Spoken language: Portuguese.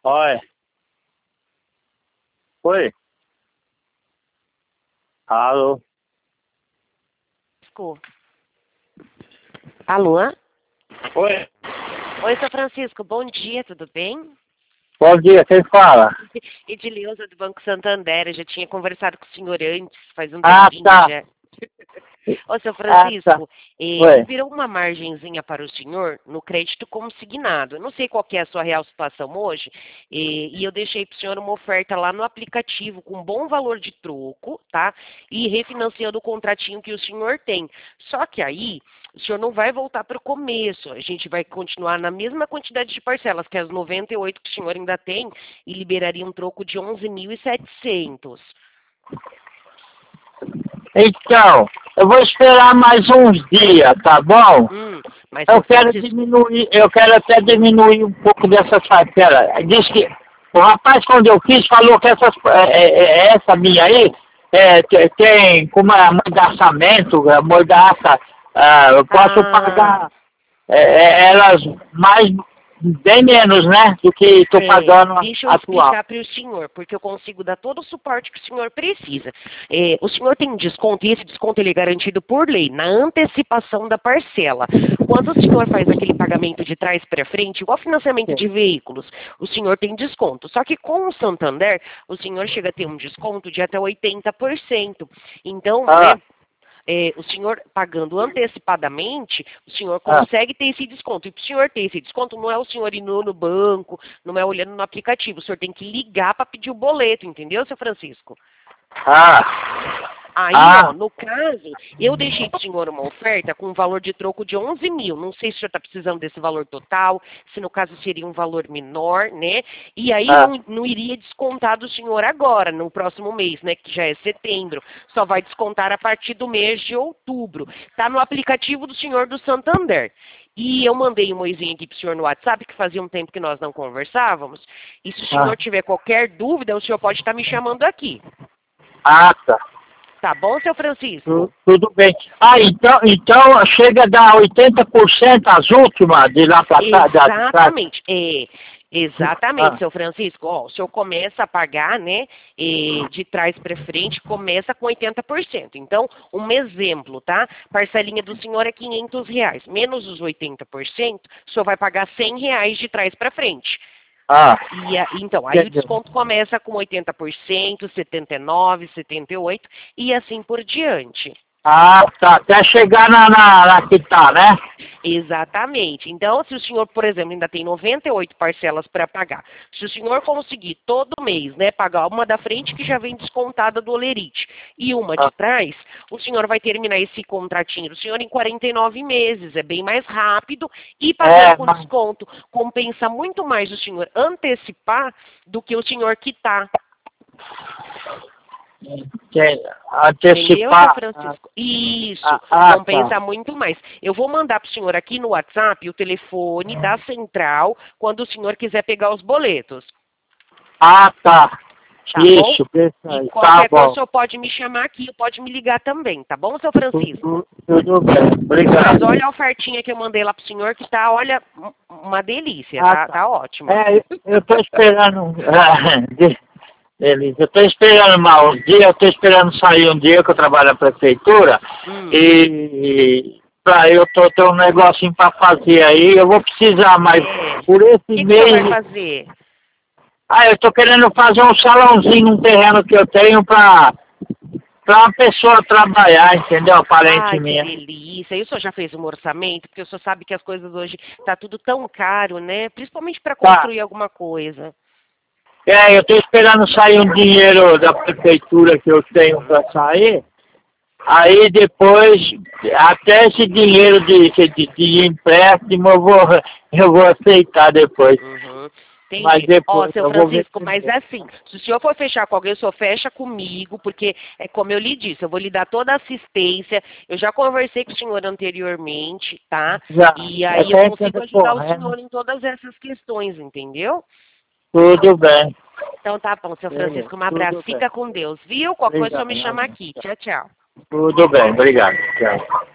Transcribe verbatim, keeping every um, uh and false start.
Oi. Oi. Alô. Alô? Oi. Oi, seu Francisco, bom dia, tudo bem? Bom dia, quem fala? Edileuza do Banco Santander, eu já tinha conversado com o senhor antes, faz um Ah, tempinho tá. já. Ô, seu Ah, tá. Francisco, eh, Oi. virou uma margenzinha para o senhor no crédito consignado. Eu não sei qual que é a sua real situação hoje, eh, e eu deixei para o senhor uma oferta lá no aplicativo com bom valor de troco, tá? E refinanciando o contratinho que o senhor tem. Só que aí, o senhor não vai voltar para o começo. A gente vai continuar na mesma quantidade de parcelas, que é as noventa e oito que o senhor ainda tem, e liberaria um troco de onze mil e setecentos. Então, eu vou esperar mais uns dias, tá bom? Hum, mas, Eu seu quero Francisco, diminuir, eu quero até diminuir um pouco dessa parcela. Diz que o rapaz, quando eu fiz, falou que essas, é, é, é, essa minha aí é, te- tem como é amordaçamento, amordaça, ah, eu posso ah, pagar é, é, elas mais, bem menos, né, do que estou É, pagando a- deixa eu atual. explicar para o senhor, porque eu consigo dar todo o suporte que o senhor precisa. É, o senhor tem um desconto, e esse desconto ele é garantido por lei, na antecipação da parcela. Quando o senhor faz aquele pagamento de trás para frente, igual financiamento de veículos, o senhor tem desconto. Só que com o Santander, o senhor chega a ter um desconto de até oitenta por cento. Então, Ah, né, é, o senhor pagando antecipadamente, o senhor ah, consegue ter esse desconto. E para o senhor ter esse desconto, não é o senhor indo no banco, não é olhando no aplicativo. O senhor tem que ligar para pedir o boleto, entendeu, seu Francisco? ah, Aí, ó, ah, no caso, eu deixei para o senhor uma oferta com um valor de troco de onze mil. Não sei se o senhor está precisando desse valor total, se no caso seria um valor menor, né? E aí ah, não, não iria descontar do senhor agora, no próximo mês, né? Que já é setembro. Só vai descontar a partir do mês de outubro. Está no aplicativo do senhor do Santander. E eu mandei um oizinho aqui para o senhor no WhatsApp, que fazia um tempo que nós não conversávamos. E se o ah, senhor tiver qualquer dúvida, o senhor pode estar me chamando aqui. ah, tá. Tá bom, seu Francisco? Tu- Tudo bem. Ah, então, então chega a dar oitenta por cento as últimas de lá para trás, da- de trás. Exatamente, é, exatamente, Ah, seu Francisco. Ó, o senhor começa a pagar, né, é, de trás para frente, começa com oitenta por cento. Então, um exemplo, tá? Parcelinha do senhor é quinhentos reais. Menos os oitenta por cento, o senhor vai pagar cem reais de trás para frente. ah, E, a- então, aí o entendeu. desconto começa com oitenta por cento, setenta e nove por cento, setenta e oito por cento e assim por diante. Ah, tá. Até chegar na, na, na que tá, né? Exatamente. Então, se o senhor, por exemplo, ainda tem noventa e oito parcelas para pagar, se o senhor conseguir todo mês, né, pagar uma da frente que já vem descontada do Olerite e uma de Ah, trás, o senhor vai terminar esse contratinho do senhor em quarenta e nove meses. É bem mais rápido e pagando é, com mas desconto compensa muito mais o senhor antecipar do que o senhor quitar. que, Entendeu, seu antecipar. Ah, Francisco? Isso, ah, ah, tá. compensa muito mais. Eu vou mandar para o senhor aqui no WhatsApp o telefone da central quando o senhor quiser pegar os boletos, Ah, tá. tá bom? Isso, isso E aí. Tá qualquer coisa o bom. senhor pode me chamar aqui, pode me ligar também, tá bom, seu Francisco? Tudo, tudo bem. Mas Obrigado. olha a ofertinha que eu mandei lá pro senhor que tá, olha, um- uma delícia, Ah, tá, tá. tá ótima. É, eu tô esperando. Beleza. Eu tô esperando mal uns dias, eu tô esperando sair um dia que eu trabalho na prefeitura Hum, e pra eu tô ter um negocinho pra fazer aí, eu vou precisar, mas é. O por esse que, que o senhor vai mês. fazer? Ah, eu tô querendo fazer um salãozinho num terreno que eu tenho pra, pra uma pessoa trabalhar, entendeu? Parente Ai, que minha. delícia. E o senhor já fez um orçamento? Porque o senhor sabe que as coisas hoje tá tudo tão caro, né? Principalmente para Tá. construir alguma coisa. É, eu tô esperando sair um dinheiro da prefeitura que eu tenho pra sair. Aí depois, até esse dinheiro de, de, de empréstimo eu vou, eu vou aceitar depois. Uhum. Mas Entendi. Ó, depois, seu eu vou ver Francisco, mas primeiro. é assim, se o senhor for fechar com alguém, o senhor fecha comigo, porque é como eu lhe disse, eu vou lhe dar toda a assistência. Eu já conversei com o senhor anteriormente, tá? Já, E é aí eu sempre consigo anda ajudar o correndo. senhor em todas essas questões, entendeu? Tudo bem. Então tá bom, seu Beleza, Francisco, um abraço. tudo bem. Fica com Deus, viu? Qualquer coisa, o senhor me chama Obrigado. aqui. Tchau, tchau. Tudo bem, obrigado. Tchau.